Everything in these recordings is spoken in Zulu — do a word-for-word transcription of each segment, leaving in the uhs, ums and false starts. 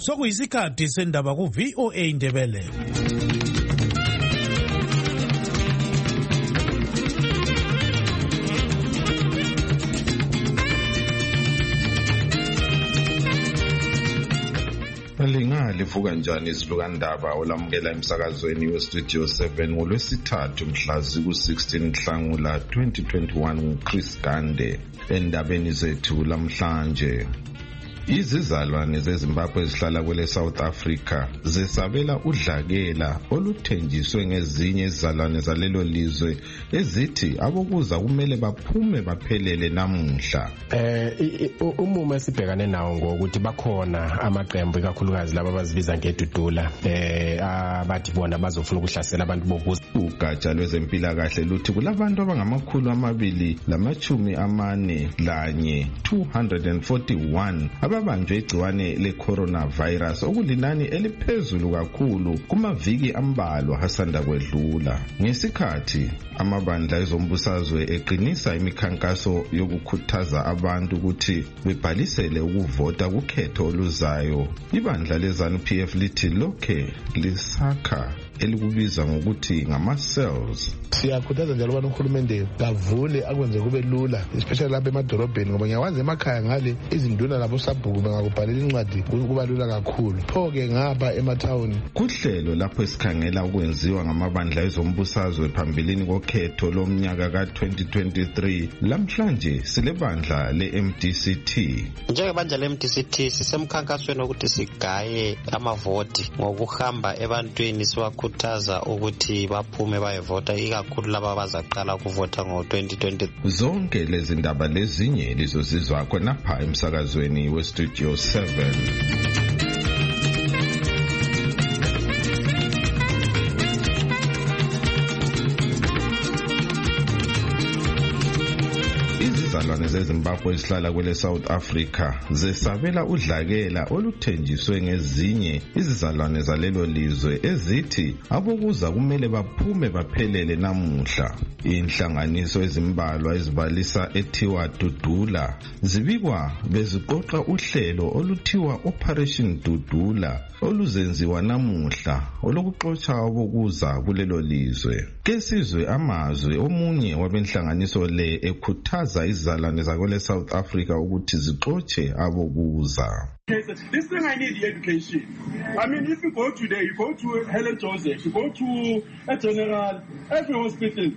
sokuyisikhathi sendaba ku V O A Ndebele. Linga livuka njani isilukandaba olamukela emsakazweni westudio seven ngolwesithathu mhla ziku sixteen Nhlangula twenty twenty-one nguChris Gande. Endabeni zethu lamhlanje, izizalwane zeZimbabwe ezihlala kwele South Africa zesabela udlakela oluthenjiswe ngezinye izizalwane zalelo lizwe ezithi abokuza kumele baphume baphelele namuhla. Eh umumo esibhekane nawo ngokuthi bakhona amaqembu kakhulukazi laba abazibiza ngedudula eh abathi bona bazofuna ukuhlasela abantu bokuza. Ugatsha lwezempilakahle luthi kulabantu abangamakhulu amabili lamachumi amane lanye two hundred forty-one ababanjwe igciwane le-coronavirus okulinani eliphezulu kakhulu kumaviki ambalwa hasanda kwedlula. Ngesikhathi amabandla ezombusazwe eqinisa imikhankaso yokukhuthaza abantu ukuthi bebhalisele ukuvota kukhetho oluzayo, ibandla leZANU P F lithi lokhe lisakha elikubiza ngokuthi ngama-cells. Siyakhuthaza njalo abantu uhulumende bavule akwenze kube lula, especially lapha emadolobheni, ngoba ngiyawazi emakhaya ngale izinduna labo sabhuku bengakubhalela incwadi kuba lula kakhulu. Pho-ke ngapha emathawuni kuhlelo lapho esikhangela ukwenziwa ngamabandla ezombusazwe phambilini kokhetho lomnyaka ka twenty twenty-three. Lamhlanje sile bandla le-M D C T. Njengebandla le-M D C T sisemkhankasweni ukuthi sigaye amavoti ngokuhamba ebantwini siwakhuthaza ukuthi baphume bayevota, ikakhulu laba abazaqala ukuvota ngo twenty twenty. Zonke lezi ndaba lezinye lizozizwa khonapha emsakazweni westudio seven. Izizalwane zeZimbabwe ezihlala kwele South Africa zesabela udlakela oluthenjiswe ngezinye izizalwane zalelo lizwe ezithi abokuza kumele baphume baphelele namuhla. Inhlanganiso ezimbalwa ezibalisa ethiwa Dudula zibikwa beziqoqa uhlelo oluthiwa Operation Dudula oluzenziwa namuhla olokuxotsha abokuza kulelo lizwe. Ke sizwe amazwi omunye wabenhlanganiso le ekhuthaza izizalwane zakwele South Africa ukuthi zixotshe abokuza. This thing I need education. I mean, if you go today, you go to Helen Joseph, you go to a general, every hospital,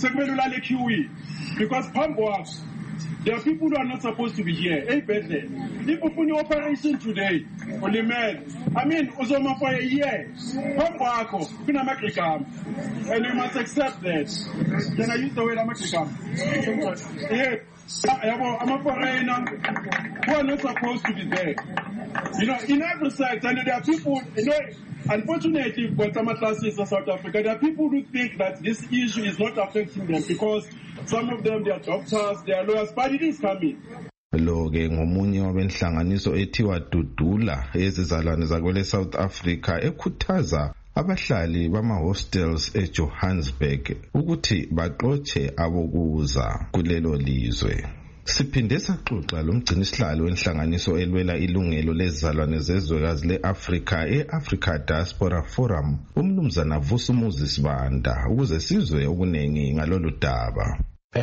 because Pamboas, there are people who are not supposed to be here. Hey, better. If you put operation today, only man, I mean, Ozoma for a year, Pamboako, Pinamakrikam, and you must accept that. Then I use the word Amakrikam. Yeah. I'm a foreigner who are not supposed to be there. You know, in every side, and there are people, you know, unfortunately, for some classes in South Africa, there are people who think that this issue is not affecting them because some of them, they are doctors, they are lawyers, but it is coming. Lo ke ngomunye wabenhlanganiso ethiwa Dudula ezizalwane zakwele South Africa ekhuthaza abahlali bama-hostels eJohannesburg ukuthi baxotshe abokuza kulelo lizwe. Siphinde saxoxa lomgcinisihlalo wenhlanganiso elwela ilungelo lezizalwane zezwekazi le-Afrika e-Africa Diaspora Forum, umnumzana Vusumuzi Sibanda, ukuze sizwe okunengi ngalolu daba.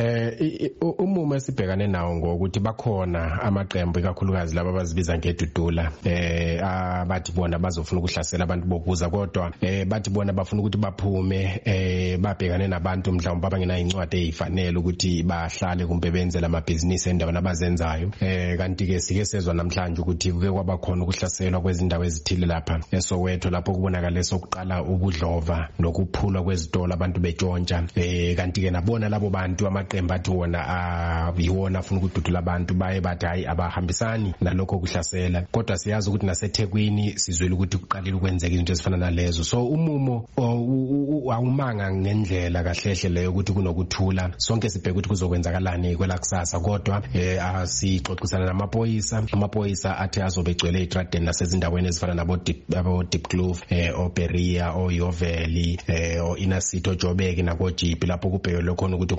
Eh umumo esibhekane nawo ngokuthi bakhona amaqembu kakhulukazi laba abazibiza ngedudula eh abathi bona bazofuna ukuhlasela abantu bokuza, kodwa eh bathi bona bafuna ukuthi baphume eh babhekane nabantu mhlawumbe abangena incwadi ezifanele ukuthi bahlale kumbe benze lamabhizinisi endaweni abazenzayo. Eh kanti ke sike sezwa namhlanje ukuthi kuke kwabakhona ukuhlaselwa kwezindawo ezithile lapha eSoweto, lapho kubonakala sokuqala ubudlova nokuphulwa kwezitolo abantu betshontsha. Eh kanti ke nabona labo bantu amaqembu athi wona ayiwona afuna ukududula abantu baye bathi hayi abahambisani nalokho kuhlasela, kodwa siyazi ukuthi naseThekwini sizwele ukuthi kuqalile ukwenzeka izinto ezifana nalezo. So umumo awumanga ngendlela kahlehle leyo ukuthi kunokuthula. Sonke sibheka ukuthi kuzokwenzakalani kwelakusasa, kodwa asixoxisana namaphoyisa. Amaphoyisa athi azobegcwele eTradden nasezindaweni ezifana nabo Diepkloof, oBeria, oYoveli, oInner City, oJoburg nakoJipi, lapho kubhekelwe khona ukuthi kungaba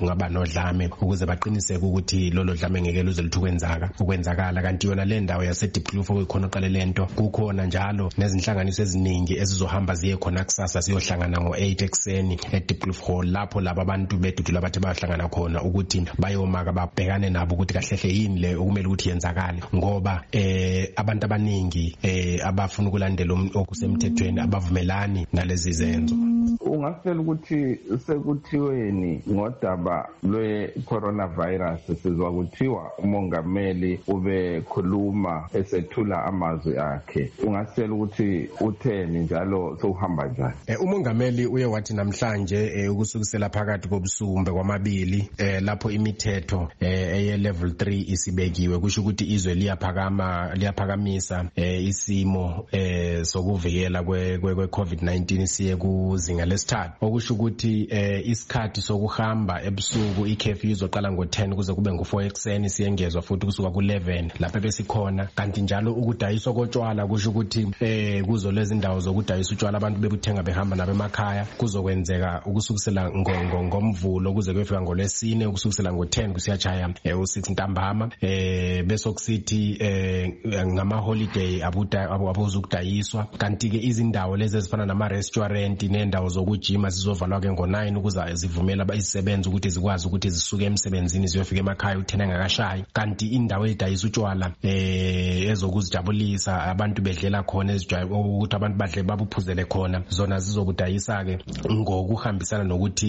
dlame ukuze baqiniseke ukuthi lolo dlame ngeke luze lithukwenzaka ukwenzakala. Kanti yona le ndawo yase Diepkloof okukhona oqale lento kukhona njalo nezinhlanganiso eziningi ezizohamba ziye khona kusasa siyohlangana ngo eight ekseni e Diepkloof Hall, lapho laba abantu bedudula bathi bahlangana khona ukuthi bayomaka babhekane nabo ukuthi kahlehle yini le okumele ukuthi yenzakale, ngoba eh abantu abaningi eh abafuna ukulandela okusemthethweni abavumelani nalezi zenzo. Ungasela ukuthi sekuthiweni ngodaba lwe coronavirus sizwa kuthiwa umongameli ube khuluma esethula amazwi akhe, ungasela ukuthi utheni njalo sohamba njani? Eh, umongameli uye wathi namhlanje eh, ukusukisela phakathi kobusumbe kwamabili eh, lapho imithetho eh, eye level three isibekiwe, kusho ukuthi izwe liyaphakama liyaphakamisa eh, isimo eh, sokuvikela kwe, kwe, kwe COVID nineteen siye kuzinga lesithathu, okusho ukuthi eh, isikhathi sokuhamba ebusuku i-curfew izoqala ngo ten kuze kube ngo four ekseni, siyengezwa futhi kusuka ku eleven lapho besikhona. Kanti njalo ukudayiswa kotshwala kusho ukuthi eh kuzo lezi ndawo zokudayisa utshwala abantu bebuthenga behamba nabo emakhaya kuzokwenzeka ukusukisela ngomvulo kuze kuyefika ngolwesine, ukusukisela ngo ten kusiyachaya eh, u six ntambama eh bese kusithi eh ngama holiday abuda abuzukudayiswa. Kanti ke izindawo lezi ezifana nama restaurant nendawo zokujima sizovalwa ke ngo nine ukuze zivumela abayisebenza ukuthi zikwazi ukuthi zisuke emsebenzini ziyofika emakhaya uthena ngakashayi. Kanti indawo edayisa utshwala eh ezokuzijabulisa abantu bedlela khona ezijwayo ukuthi abantu badle babuphuzele khona, zona zizokudayisa ke ngokuhambisana nokuthi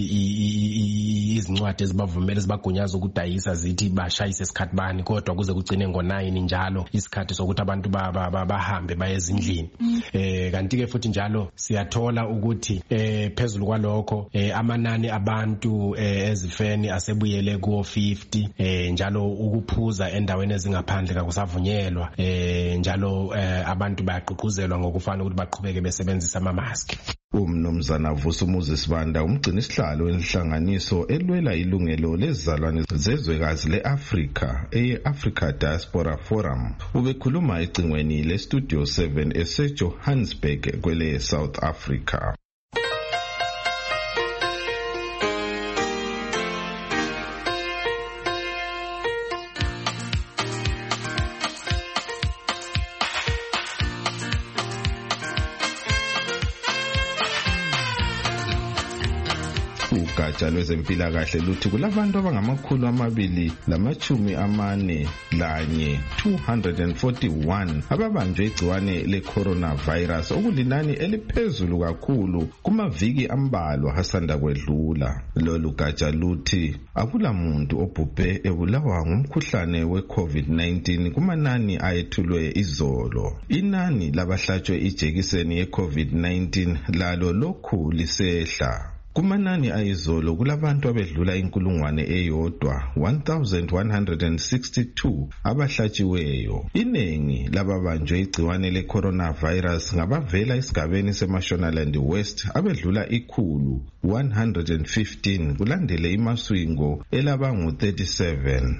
izincwadi ezibavumela ezibagunyaza ukudayisa zithi bashayise isikhathi bani, kodwa kuze kugcine ngo nine njalo isikhathi sokuthi abantu bahambe baye ezindlini. Eh kanti ke futhi njalo siyathola ukuthi eh phezulu kwalokho eh amanani abantu eh ezifeni asebuyele ku fifty eh njalo ukuphuza endaweni ezingaphandle kakusavunyelwa eh njalo eh abantu bayaqhuquzelwa ngokufana ukuthi baqhubeke besebenzisa ama mask. Umnumzana Vusumuzi Sibanda, umgcini isihlalo wenhlanganiso elwela ilungelo lezizalwane zezwekazi le-Afrika eye-Africa Diaspora Forum, ubekhuluma ecingweni le-Studio seven ese-Johannesburg kwele South Africa. Ugatsha lwezempilakahle luthi kulabantu abangamakhulu amabili lamachumi amane lanye two hundred forty-one ababanjwe igciwane le-coronavirus, okulinani eliphezulu kakhulu kumaviki ambalwa hasanda kwedlula. Lolu gatsha luthi akula muntu obhubhe ebulawa ngumkhuhlane we-COVID nineteen kumanani ayethulwe izolo. Inani labahlatshwe ijekiseni ye-COVID nineteen lalo lokhu lisehla. Kumanani ayizolo kulabantu abedlula inkulungwane eyodwa one thousand one hundred sixty-two abahlatshiweyo. Inengi lababanjwe igciwane le-coronavirus ngabavela esigabeni seMashonaland West abedlula ikhulu one hundred fifteen kulandele iMaswingo elabangu thirty-seven.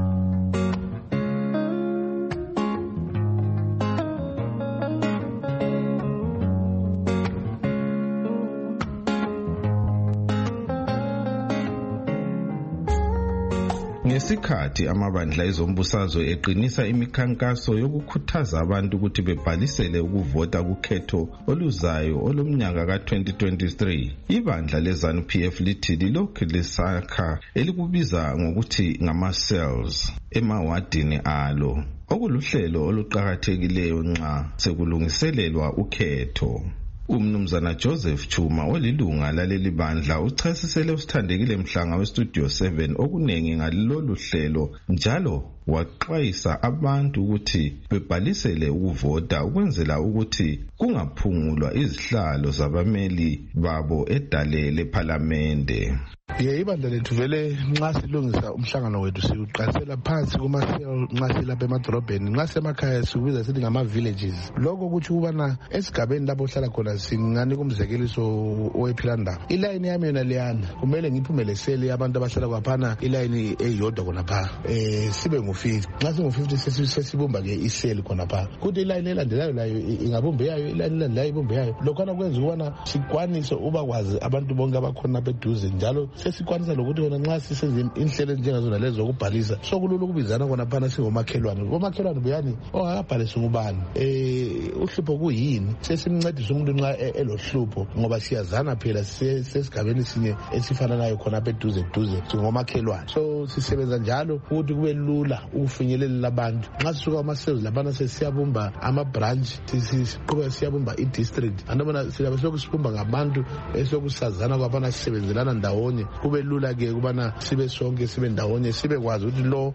Ngesikhathi amabandla ezombusazwe eqinisa imikhankaso yokukhuthaza abantu ukuthi bebhalisele ukuvota kukhetho oluzayo olumnyaka ka twenty twenty-three, ibandla leZANU P F lithi lilokhu lisakha elikubiza ngokuthi ngama-cells emawadini alo, okuluhlelo oluqakathekileyo nxa sekulungiselelwa ukhetho. Umnumzana Joseph Chuma olilunga laleli bandla uchasisele usithandekile Mhlanga we-Studio seven okunengi ngalolu hlelo njalo waxwayisa abantu ukuthi bebhalisele ukuvota ukwenzela ukuthi kungaphungulwa izihlalo zabameli babo edale lePhalamende. Ye ibandla lethu vele nxa silungisa umhlangano wethu siuqasela phansi kuma-cell nxa silapha emadorobheni, nxa semakhaya sikubiza sithi ngama-villages. Lokho kuthi ukubana esigabeni lapho ohlala khona singanika umzekeliso owephilandaba. Ilayini yami yona leyana kumele ngiphume leseli abantu abahlala kwaphana ilayini eyodwa khonapha eh sibe ngu-fifty. Nxa singu-fifty sesibumba ke iseli khonapha, kuthi ilayini elandelayo layo ingabumbe yayo, ilayini elandelayo ibumbe yayo. Lokhana kwenza ukubana sikwanise ubakwazi abantu bonke abakhona beduze njalo sesikwanisa lokuthi wona nxa sisenze inhlelo njengazona lezo zokubhalisa sokulula ukubizana khona phana singomakhelwane komakhelwane buyani ongakabhalisa ngubani eh uhlupho kuyini sesimncedisa umuntu nxa elohlupho ngoba siyazana phela sesigabeni sinye esifana nayo khona apha eduze eduze singomakhelwane so sisebenza njalo ukuthi kube lula ukufinyelela abantu nxa sisuka ama-sales laphana sesiyabumba ama-branch siqhubeka siyabumba i-district andabona silabe sokusibumba ngabantu esokusazana kwaphana sisebenzelana ndawonye kube lula-ke ukubana sibe sonke sibe ndawonye sibe kwazi ukuthi lo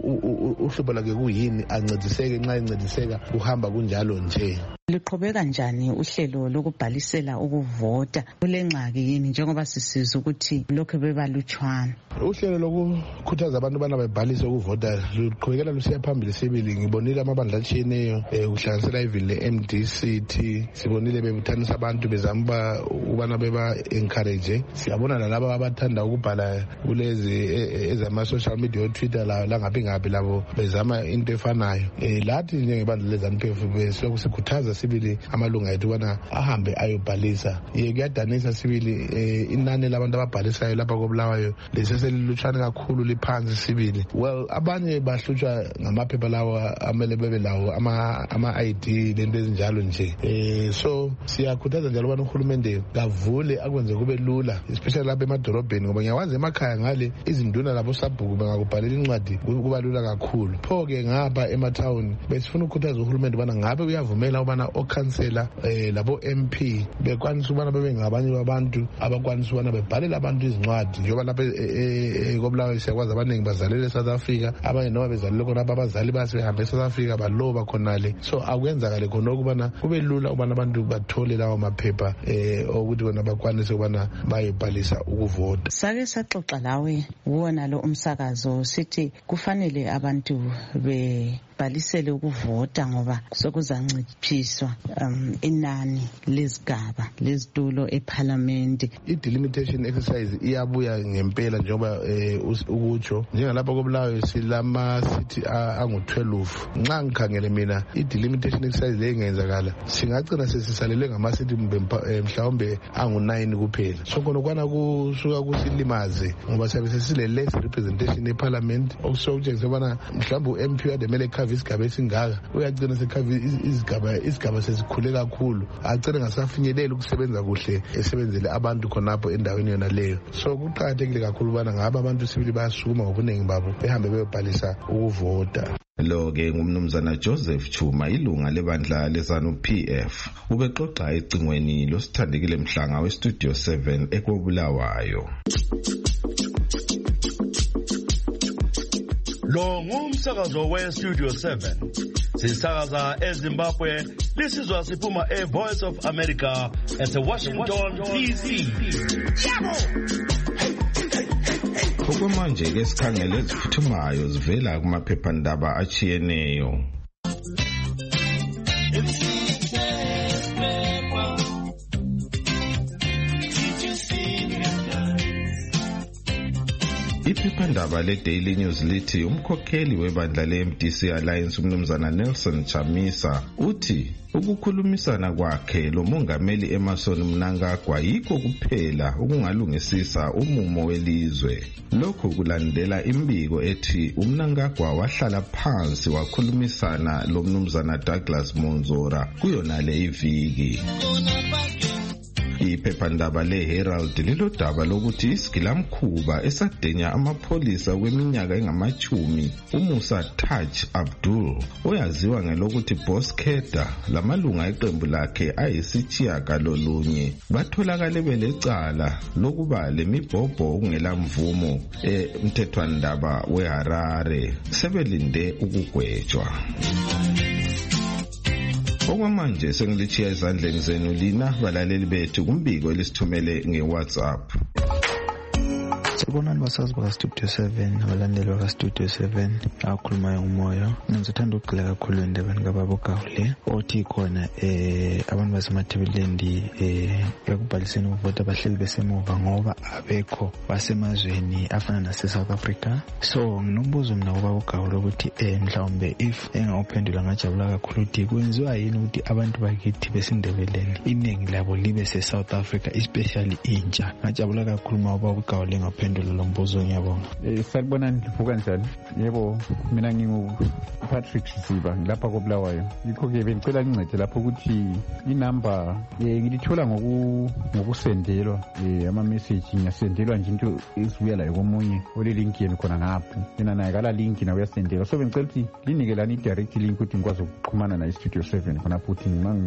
uhlupho lakhe kuyini ancediseke nxa encediseka kuhamba kunjalo nje. Liqhubeka njani uhlelo lokubhalisela ukuvota kule ngxaki yini njengoba sisiza ukuthi lokho bebalutshwana? Uhlelo lokukhuthaza abantu bana bebhalise ukuvota luqhubekela lusiya phambili sibili. Ngibonile amabandla atshiyeneyo ukuhlanganisela even le-M D C T sibonile bebuthanisa abantu bezama ukubana beba encourage. Siyabona nalabo abathanda ukubhala kulezi ezama-social media o-Twitter langaphi ngaphi labo bezama into efanayo. Lathi njengebandla leZANU-P F besokusikhuthaza sibili amalunga ethu bana ahambe ayobhalisa. Ye kuyadanisa sibili inani labantu ababhalisayo lapha koBulawayo leseselilutshwana kakhulu liphansi sibili. Well abanye bahlutshwa ngamaphepha lawa amele bebe lawo ama-I D lento ezinjalo nje. Eh so siyakhuthaza njalo bana uhulumende kavule akwenze kube lula especially lapha emadorobheni ngoba ngiyawazi emakhaya ngale izinduna labo sabhuku bengakubhalela incwadi kuba lula kakhulu. Pho ke ngapha emathawuni besifuna ukukhuthaza uhulumende bana ngabe uyavumela ubana okhansela eh labo M P bekwanisa ubana bebe ngabanye abantu abakwanisa ubana bebhalela abantu izincwadi njengoba lapha koBulawayo siyakwazi abaningi bazalele eSouth Africa abanye noma bezalele khona abazali basebehambe eSouth Africa baloba khonale so akwenzakale khona ukubana kube lula ubana abantu bathole lawo maphepha eh ukuthi bona bakwanise ubana bayebhalisa ukuvota. Sake saxoxa lawe wona lo umsakazo sithi kufanele abantu be balisele ukuvota ngoba sokuzanciphiswa um, inani lezigaba lezitulo eParliament. I-delimitation exercise iyabuya ngempela njengoba ukutsho njengalapha koBulawayo silama city angu-twelve. Nxa ngikhangele mina i-delimitation exercise le ingenzakala singagcina sesisalelwe ngama-city mhlawumbe angu-nine kuphela. So khona kwana kusuka kusilimaze ngoba siyabe sesile-less representation eParliament okusokutshengisa ubana mhlawumbe u-M P ademele ekhava isigaba esingaka uyagcina sekhava izigaba izigaba sezikhule kakhulu agcina ngasafinyeleli ukusebenza kuhle esebenzele abantu khonapho endaweni yona leyo. So kuqakathekile kakhulu ubana ngaba abantu sibili bayasukuma ngobuningi babo behambe beyobhalisa ukuvota. Lo-ke ngumnumzana Joseph Chuma ilunga lebandla leZANU-P F ubexoxa ecingweni losithandekile Mhlanga weStudio seven ekoBulawayo. Lo ngumsakazo weStudio seven sisakaza eZimbabwe lisizwa siphuma eVoice of America eseWashington D C. Okwamanje ke sikhangele eziphuthumayo zivela kumaphephandaba achiyeneyo. Iphephandaba le-Daily News lithi umkhokheli webandla le-M D C Alliance umnumzana Nelson Chamisa uthi ukukhulumisana kwakhe lo mongameli Emmerson Mnangagwa yikho kuphela ukungalungisisa umumo welizwe. Lokho kulandela imbiko ethi uMnangagwa wahlala phansi wakhulumisana lo mnumzana Douglas Monzora kuyona le iviki. Iphephandaba le-Herald lilodaba lokuthi isigilamkhuba esadenya amapholisa kweminyaka engamachumi uMusa Taj Abdul oyaziwa ngelokuthi Boss Keda lamalunga eqembu lakhe ayisitshiyagalolunye batholakale belecala lokuba lemibhobho okungelamvumo emthethwandaba weHarare sebelinde ukugwetshwa. Okwamanje sengilichiya ezandleni zenu lina balaleli bethu kumbiko elisithumele ngeWhatsApp. Sibonani basazi baka Studio seven abalandeli baka Studio seven akhulumayo ngumoyo. Ngizithanda ukugxila kakhulu endabeni kababa uGawule othi khona eh abantu basemaThebelend eh ekubhaliseni ukuvota bahleli besemuva ngoba abekho basemazweni afana nase South Africa. So nginombuzo mina kubaba uGawule ukuthi eh mhlawumbe if engawuphendula ngajabula kakhulu ukuthi kwenziwa yini ukuthi abantu bakithi besindebeleni iningi labo libe se South Africa especially intsha. Ngajabula kakhulu mawuba uGawule ngaphendula lo mbuzo ngiyabonga. Eh sanibonani livuka njani? Yebo mina ngingu Patrick Siba lapha koBulawayo. Yikho ke bengicela ngincede lapho ukuthi inamba eh ngilithola ngoku ngokusendelwa eh ama message ngiyasendelwa nje into esibuya la komunye ole link yenu khona ngapho. Mina naye kala link na uyasendelwa. So bengicela ukuthi linikelani direct link ukuthi ngikwazi ukuxhumana na Studio seven khona futhi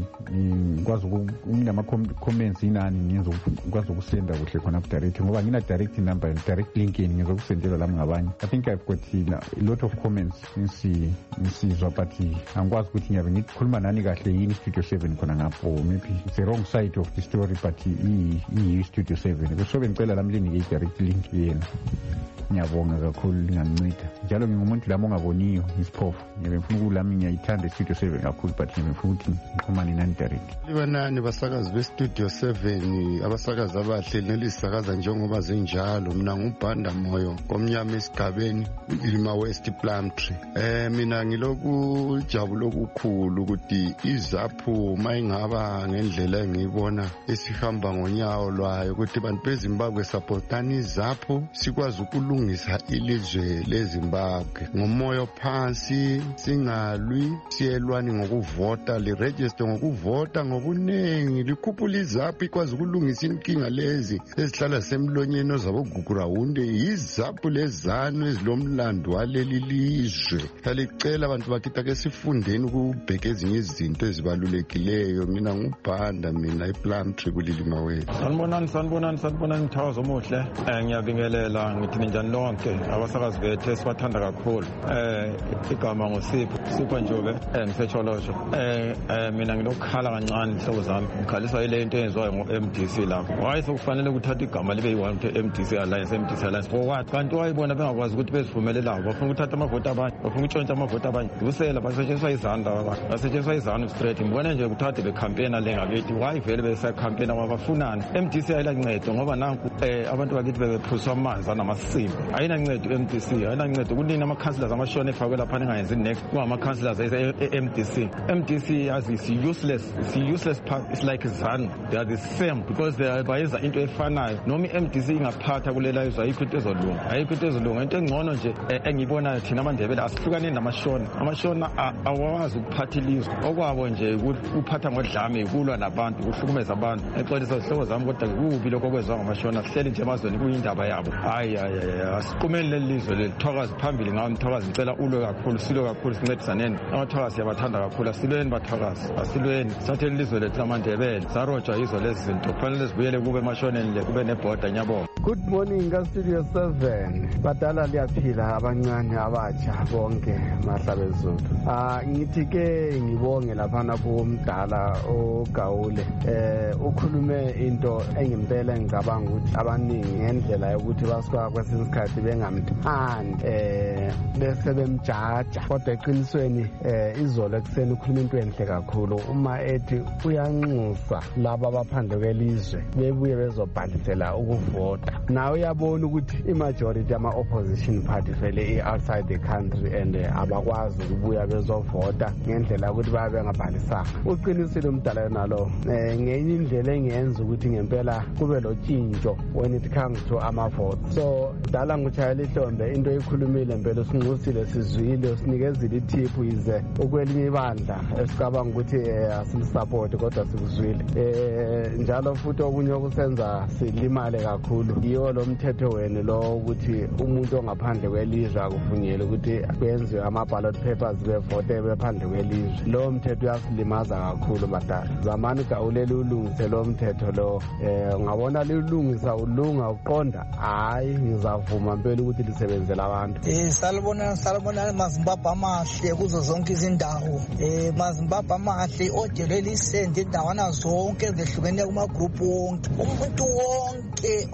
ngikwazi ukunama comments inani ngiyenza ukwazi ukusenda kuhle khona direct ngoba ngina direct number direct link yenu ngizokusendela la ngabanye. I think I've got a lot of comments ngisi ngisizwa but angikwazi ukuthi ngiyabe ngikhuluma nani kahle yini Studio seven khona ngapho maybe it's the wrong side of the story but i i Studio seven so bengicela lamlini nge direct link yenu. Ngiyabonga kakhulu linganceda njalo ngingumuntu lami ongaboniyo isiphofu ngibe ngifuna ukulami ngiyayithanda Studio seven kakhulu but ngibe ngifuna ukuthi ngixhumane nani direct. Libanani basakazi be Studio seven abasakazi abahle nelisakaza njengoba zenjalo mina ngubhanda moyo komnyama esigabeni Ilima West Plumtree. Eh mina ngiloku jabulo kukhulu ukuthi izaphu mayingaba ngendlela engiyibona esihamba ngonyawo lwayo ukuthi bantu beZimbabwe supportani izaphu sikwazi ukulungisa ilizwe leZimbabwe ngomoyo phansi singalwi siyelwani ngokuvota le register ngokuvota ngobunengi likhuphula izaphu ikwazi ukulungisa inkinga lezi ezihlala semlonyeni ozabogugura hunde izaphu lezano ezilomlando waleli lizwe. Alicela abantu bakithi ke sifundeni ukubheka ezinye izinto ezibalulekileyo. Mina ngubhanda mina ePlumtree kulilima wethu. Sanibonani sanibonani sanibonani Mthawazo omuhle. Eh ngiyabingelela ngithi njani lonke abasakazi bethu sibathanda kakhulu. Eh igama ngosipho Sipho Njobe eh ngisetsholosho. Eh mina nginokukhala kancane inhlobo zami. Ngikhalisa ile into enziwayo ngo-M D C lapho. Why sokufanele ukuthatha igama libe yi-one M D C alliance M D C alliance for what? Kanti wayibona bengakwazi ukuthi bezivumelelayo bafuna ukuthatha amavoti abanye bafuna ukutshontsha amavoti abanye kusela basetshenziswa izandla basetshenziswa izandla straight ngibona nje ukuthatha becampaign le ngabethi why vele bese campaign abafunana. M D C ayinancedo ngoba nanku abantu bakithi bebephuswa amanzi anamasimbi ayinancedo M D C ayinancedo kunini ama councillors amashona efakwe lapha ningayenzi next kuma councillors e-M D C. M D C as is useless it's useless part it's like ZANU they are the same because they are bayenza into efanayo noma i-M D C ingaphatha kulela izwe ayikho into ezolunga ayikho into ezolunga into engcono nje engibona thina amandebele asihlukane namashona amashona awawazi ukuphatha ilizwe okwabo nje ukuphatha ngodlame ukulwa nabantu ukuhlukumeza abantu exolisa izihlobo zami kodwa kubi lokho kwezwa ngamashona sihleli nje emazweni kuyindaba yabo hayi hayi asiqhumeni lelizwe lethokazi phambili ngawo Mthokazi ngicela ulwe kakhulu silwe kakhulu sincedisaneni amathokazi siyabathanda kakhulu asilweni bathokazi asilweni sathe ilizwe lethu amandebele sarojwa izwe lezi zinto kufanele sibuyele kube emashoneni le kube nebhoda nyabonga. Good morning ka Studio seven badala liyaphila abancane abatsha bonke mahlabezulu. Ah ngithi ke ngibonge lapha napho umdala oGawule eh ukhulume into engimpela ngicabanga ukuthi abaningi ngendlela yokuthi basuka kwesinsikhathi bengamthandi eh bese bemjaja kodwa eqinisweni eh izolo ekseni ukhuluma into enhle kakhulu uma ethi uyanxusa laba abaphandle kwelizwe bebuye bezobhalisela ukuvota. Now uyabona ukuthi imajority ama opposition party vele outside the country and abakwazi ukubuya bezovota ngendlela ukuthi babe ngabhalisanga. Uqinisile umdala nalo eh ngenye indlela engenza ukuthi ngempela kube lo tshintsho when it comes to ama votes. So dala nguchayela ihlombe into ekhulumile impela sinqusile sizwile sinikezile itip ize ukwelinye ibandla esicabanga ukuthi asimsupport kodwa sikuzwile eh njalo futhi okunye okusenza silimale kakhulu yiyo lo mthetho wenu lo ukuthi umuntu ongaphandle kwelizwe akuvunyelwe ukuthi benziwe ama ballot papers bevote bephandle kwelizwe. Lo mthetho uyasilimaza kakhulu madala. Zamani Gawule ulungise lo mthetho lo eh ngabona lilungisa ulunga uqonda hayi ngizavuma impela ukuthi lisebenzele abantu. Eh salibona salibona maZimbabwe amahle kuzo zonke izindawo eh maZimbabwe amahle odeleli sende indawana zonke zehlukene kuma group wonke umuntu wonke omzimba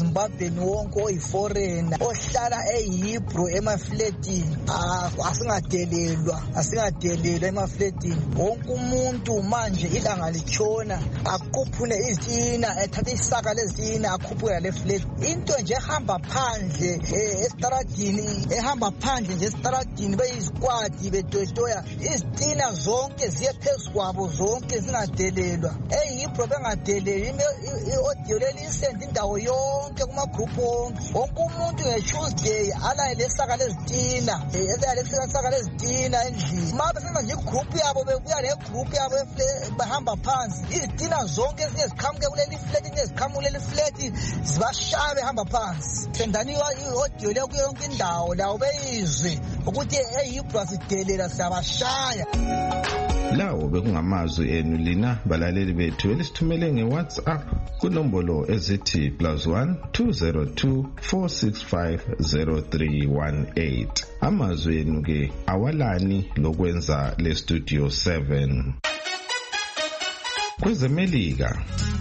emazimbabweni wonke oyiforena ohlala eyibru emafletini asingadelelwa asingadelelwa emafletini. Wonke umuntu manje ilanga litshona akhuphule izitina ethatha isaka lezitina akhuphula le flat. Into nje ehamba phandle estradini ehamba phandle nje estradini beyizikwadi betotoya izitina zonke ziye phezu kwabo zonke zingadelelwa. Eyibro bengadeleli i-audio lelisenda indawo yonke kuma-group wonke. Wonke umuntu nge-Tuesday alaye lesaka lezitina alaye lesaka lezitina endlini. Ma besenza nje igroup yabo bebuya negroup yabo bahamba phansi izitina zonke ezinye ziqhamuke kuleli flat ezinye ziqhamuke kuleli flat zibashaya behamba phansi. Sendani i-audio leyo kuyo yonke indawo lawo beyizwe ukuthi eyibro asidelela siyabashaya. Lawo bekungamazwi enu lina balaleli bethu elisithumele nge-WhatsApp kunombolo ezithi plus one two zero two four six five zero three one eight. Amazwi enu ke awalani lokwenza le Studio seven. Kwezemelika,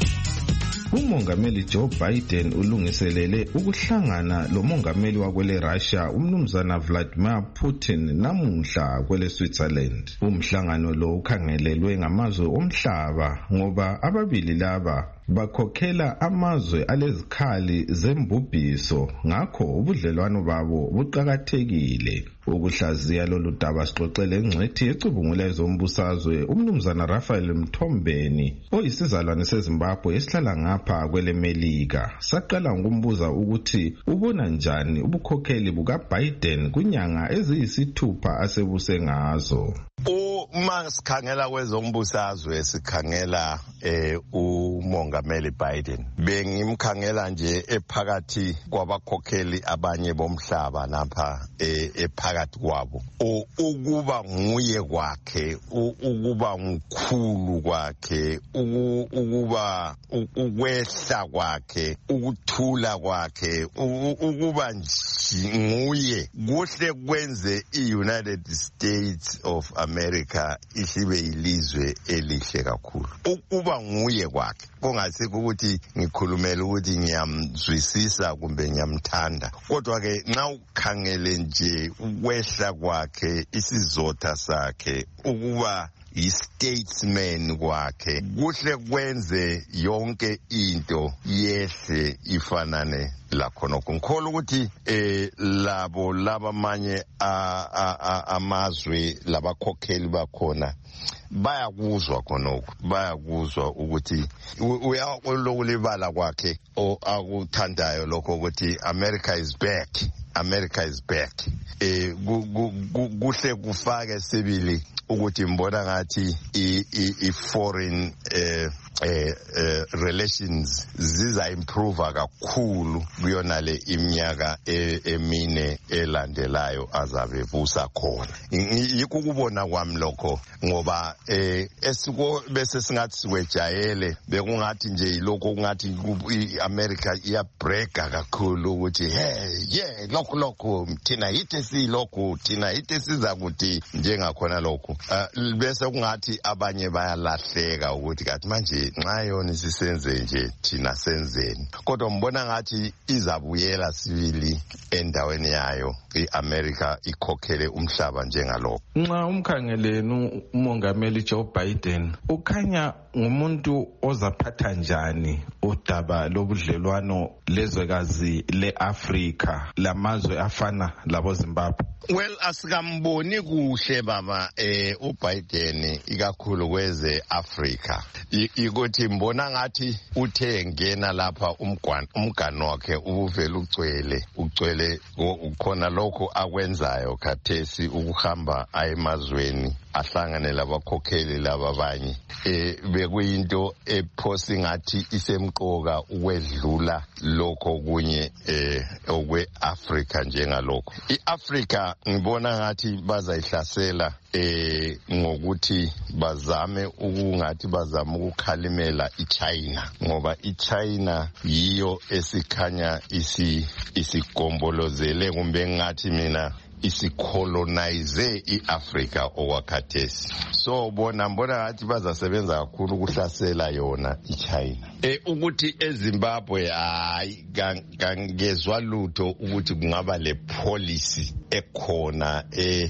umongameli Joe Biden ulungiselele ukuhlangana lomongameli wakwele Russia umnumzana Vladimir Putin namuhla kwele Switzerland. Umhlangano lo ukhangelelwe ngamazwe omhlaba ngoba ababili laba bakhokhela amazwe alezikhali zembubhiso, ngakho ubudlelwano babo buqakathekile. Ukuhlaziya lolu daba sixoxele ingcwethi ecubungula ezombusazwe umnumzana Raphael Mthombeni oyisizalwane seZimbabwe esihlala ngapha kwele Melika. Saqala ngokumbuza ukuthi ubona njani ubukhokheli buka Biden kunyanga eziyisithupha asebuse ngazo. Uma sikhangela kwezombusazwe sikhangela eh umongameli Biden, bengimkhangela nje ephakathi kwabakhokheli abanye bomhlaba lapha ephakathi kwabo. Ukuba nguye kwakhe, ukuba mkhulu kwakhe, ukuba ukwehla kwakhe, ukuthula kwakhe, ukuba nguye kuhle kwenze i-United States of America isibe ilizwe elihle kakhulu. Ukuba nguye kwakhe kungasikho ukuthi ngikhulumela ukuthi ngiyamzwisisa kumbe ngiyamthanda, kodwa ke nxa ukhangele nje ukwehla kwakhe, isizotha sakhe, ukuba i-statesman kwakhe kuhle kwenze yonke into yehle ifanane lakhonokho. Ngikholwa ukuthi eh labo labamanye amazwe labakhokheli bakhona bayakuzwa khonokho, bayakuzwa ukuthi uyakulibala kwakhe o akuthandayo lokho ukuthi America is back, America is back. Eh kuhle kufake sibili ukuthi mbona ngathi i-foreign eh eh relations ziza improve kakhulu kuyona le iminyaka emine elandelayo azabe busa khona. Yikho ukubona kwami lokho ngoba eh esiko bese singathi siwejayele bekungathi nje lokho kungathi iAmerica iya break kakhulu ukuthi hey yeah lokho lokho thina yithi si lokho thina yithi siza kuthi njengakhona lokho bese kungathi abanye bayalahleka ukuthi kathi manje nxa yona sisenze nje thina senzeni. Kodwa mbona ngathi izabuyela sibili endaweni yayo iAmerica ikhokhele umhlaba njengalokho. Nxa umkhangelenu umongameli Joe Biden ukhanya ngumuntu ozaphatha njani udaba lobudlelwano lezwekazi leAfrika lamazwe afana labo Zimbabwe? Well, asikamboni kuhle baba eh uBiden ikakhulu kweze Africa. Ikuthi mbona ngathi uthe ngena lapha umgwano umgano wakhe ubuvela ugcwele ugcwele ukhona lokho akwenzayo khathesi ukuhamba ayemazweni ahlangane labakhokheli laba banye eh bekuyinto ephosi ngathi isemqoka ukwedlula lokho kunye eh okwe Africa njengalokho. iAfrica ngibona ngathi bazayihlasela eh ngokuthi bazame ukungathi bazama ukukhalimela iChina ngoba iChina yiyo esikhanya isi isigombolozele kumbe ngathi mina isicolonize iAfrica okwakhathesi. So bona mbona ngathi bazasebenza kakhulu ukuhlasela yona iChina. Eh ukuthi eZimbabwe hayi ngangezwa lutho ukuthi kungaba le policy ekhona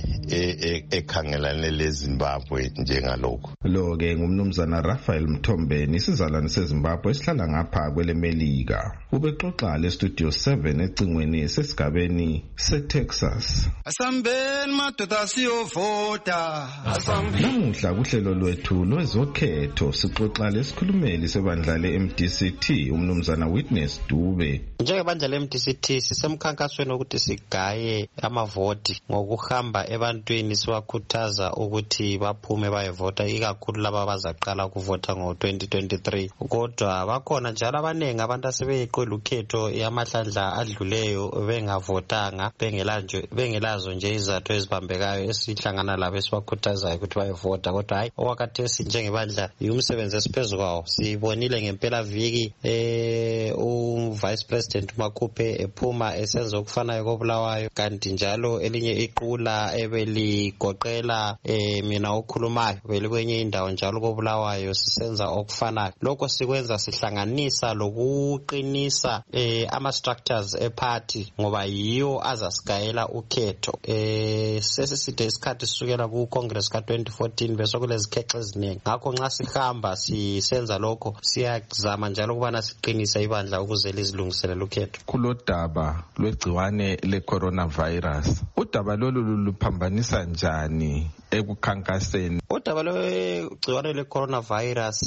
ekhangelane leZimbabwe njengalokho. Lo ke ngumnumzana Raphael Mthombeni isizalwane seZimbabwe esihlala ngapha kwele Melika. Ubexoxa le Studio seven ecingweni sesigabeni seTexas. Asambeni madoda siyovota. Namuhla kuhlelo lwethu lwezokhetho sixoxa lesikhulumeli sebandla le-M D C T umnumzana Witness Dube. Njengebandla le-M D C T sisemkhankasweni ukuthi sigaye amavoti ngokuhamba ebantwini siwakhuthaza ukuthi baphume bayevota ikakhulu laba abazaqala ukuvota ngo twenty twenty-three. Kodwa bakhona njalo abaningi abantu asebeyiqela ukhetho yamahlandla adluleyo bengavotanga bengelazo nje izathu ezibambekayo esihlangana labo esibakhuthazayo ukuthi bayevota. Kodwa hayi okwakhathesi njengebandla umsebenzi esiphezu kwawo sibonile ngempela viki eh uVice President Makhuphe ephuma esenza okufanayo koBulawayo, kanti njalo elinye iqula ebeligoqela eh mina okhulumayo belikwenye indawo njalo koBulawayo sisenza okufanayo. Lokho sikwenza sihlanganisa lokuqinisa eh ama structures eparty ngoba yiyo azasigayela ukhetho. Eh sesiside isikhathi sisukela ku Congress ka twenty fourteen bese kulezikhexe eziningi. Ngakho nxa sihamba sisenza lokho siyazama njalo ukubana siqinisa ibandla ukuze lizilungiselela ukhetho. Kulodaba lwegciwane le-coronavirus, udaba lolu luphambanisa njani ekukhankaseni? Udaba lwegciwane le-coronavirus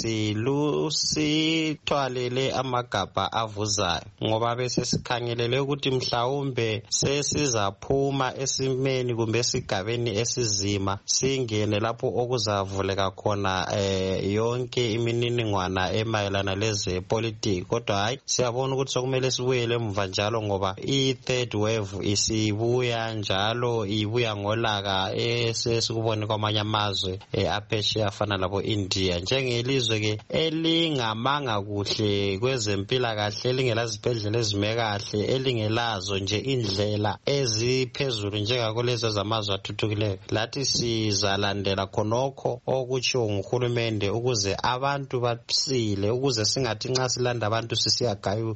lusithwalele amagabha avuzayo ngoba bese sikhangelele ukuthi mhlawumbe sesizaphuma esimeni kumbe esigabeni esizima singene lapho okuzavuleka khona eh, yonke imininingwana emayelana leze politiki. Kodwa hayi siyabona ukuthi sokumele sibuyele emva njalo ngoba i-third wave isibuya njalo ibuya ngolaka esesikubona kwamanye amazwe aphesheya afana labo India. Njengelizwe ke elingamanga kuhle kwezempilakahle, elingelazibhedlela ezime kahle, elingelazo nje indlela eziphezulu njengakulezo zamazwe athuthukileyo, lathi sizalandela khonokho okutshiwo nguhulumende ukuze abantu basile, ukuze singathi nxa silanda abantu sisiyagaya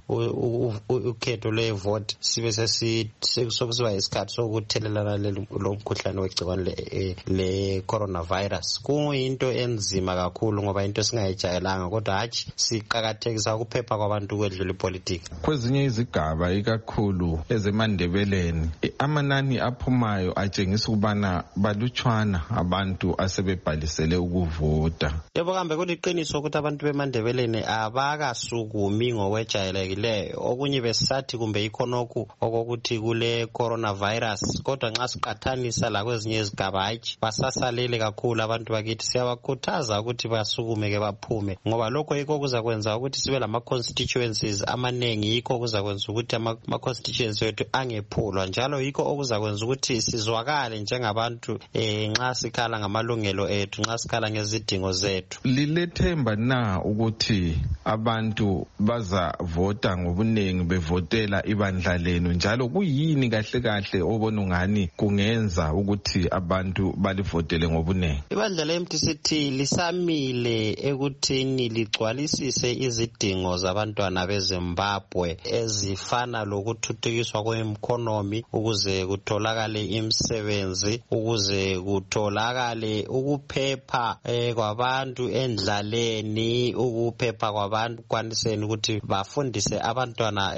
ukhetho lwevote sibe sesiba isikhathi sokuthelelana lomkhuhlane wegciwane le coronavirus. Kuyinto enzima kakhulu ngoba into singayijayelanga, kodwa hatshi siqakathekisa ukuphepha kwabantu kwedlula ipolitiki. Kwezinye izigaba ikakhulu ezemandebeleni amanani aphumayo atshengisa ukubana balutshwana abantu asebebhalisele ukuvota. Yebo kambe kuliqiniso ukuthi abantu bemandebeleni abakasukumi ngokwejayelekileyo. Okunye besathi kumbe ikhonokhu okokuthi kule coronavirus, kodwa nxa siqathanisa la kwezinye izigaba hatshi basasalele kakhulu abantu bakithi. Siyabakhuthaza ukuthi basukume ke baphume ngoba lokho yikho kuzakwenza ukuthi sibe lama constituencies amanengi, yikho kuzakwenza ukuthi ama constituencies wethu angephulwa, njalo yikho okuzakwenza ukuthi sizwakale njengabantu eh nxa sikhala ngamalungelo ethu, nxa sikhala ngezidingo zethu. Lilethemba na ukuthi abantu bazavota ngobunengi bevotela ibandla lenu, njalo kuyini kahle kahle obona ngani kungenza ukuthi abantu balivotele ngobunengi? Ibandla le-M D C T lisamile ekuthini ligcwalisise izidingo zabantwana beZimbabwe ezifana lokuthuthukiswa kwe-economy, ukuze kutholakale imisebenzi, ukuze kutholakale ukuphepha eh, kwabantu endlaleni, ukuphepha kwabantu kwaniseni ukuthi bafundise abantwana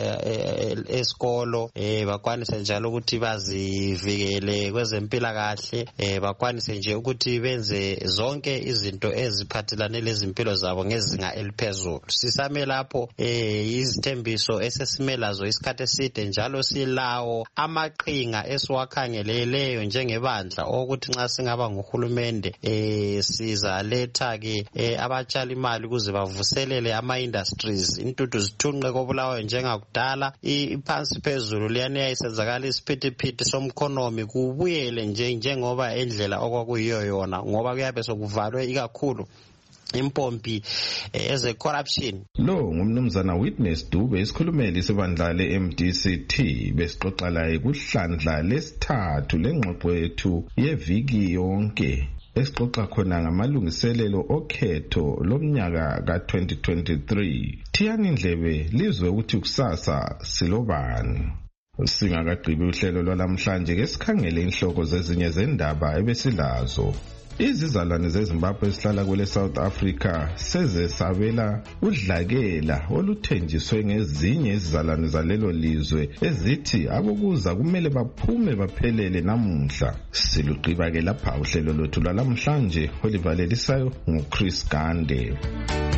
esikolo, eh, bakwanise njalo ukuthi bazivikele kwezempilakahle, eh, bakwanise nje ukuthi benze zonke izinto eziphathelane lezimpilo zabo ngezinga eliphezulu. Sisame lapho eh, izithembiso esesimelazo isikhathi eside, njalo silawo amaqhinga esiwakhangeleleyo njengebandla ukuthi nxa singaba nguhulumende eh, sizaletha ke eh, abatshali imali ukuze bavuselele ama-industries, intuthu zithunqe koBulawayo njengakudala, iphansi phezulu liyana isenzakala isiphithiphithi somkhonomi kubuyele nje njengoba endlela okwakuyiyo yona, ngoba kuyabe sokuvalwe ikakhulu impompi eze corruption. Lo ngumnumzana Witness Dube isikhulumeli isibandla le-M D C T besixoxa laye kuhlandla lesithathu lengxoxo yethu yeviki yonke esixoxa khona ngamalungiselelo okhetho lomnyaka ka twenty twenty-three. Thiyani indlebe lizwe ukuthi kusasa silobani. Singakagqibi uhlelo lwalamhlanje ke sikhangele inhloko zezinye zendaba ebesilazo. Izizalwane zeZimbabwe esihlala kule South Africa seze sabela udlakela oluthenjiswe ngezinye izizalwane zalelo lizwe ezithi abokuza kumele baphume baphelele namuhla. Siluqiba ke lapha uhlelo lwethu lwalamhlanje olivalelisayo nguChris Gande.